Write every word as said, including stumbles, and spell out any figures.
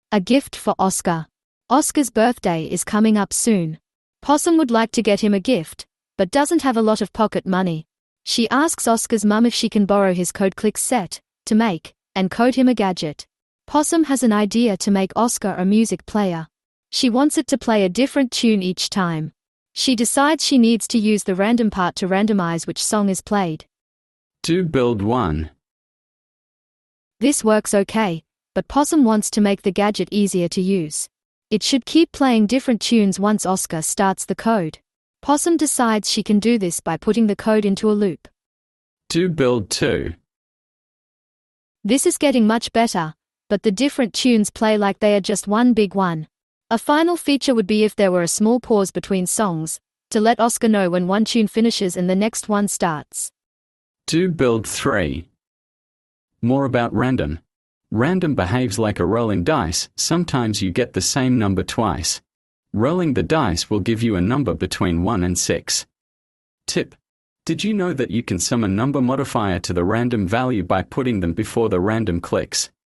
A gift for Oscar. Oscar's birthday is coming up soon. Possum would like to get him a gift, but doesn't have a lot of pocket money. She asks Oscar's mum if she can borrow his CodeClix set to make and code him a gadget. Possum has an idea to make Oscar a music player. She wants it to play a different tune each time. She decides she needs to use the random part to randomize which song is played. To build one. This works okay, but Possum wants to make the gadget easier to use. It should keep playing different tunes once Oscar starts the code. Possum decides she can do this by putting the code into a loop. To build two. This is getting much better, but the different tunes play like they are just one big one. A final feature would be if there were a small pause between songs, to let Oscar know when one tune finishes and the next one starts. To build three. More about random. Random behaves like a rolling dice. Sometimes you get the same number twice. Rolling the dice will give you a number between one and six. Tip: did you know that you can sum a number modifier to the random value by putting them before the random clicks?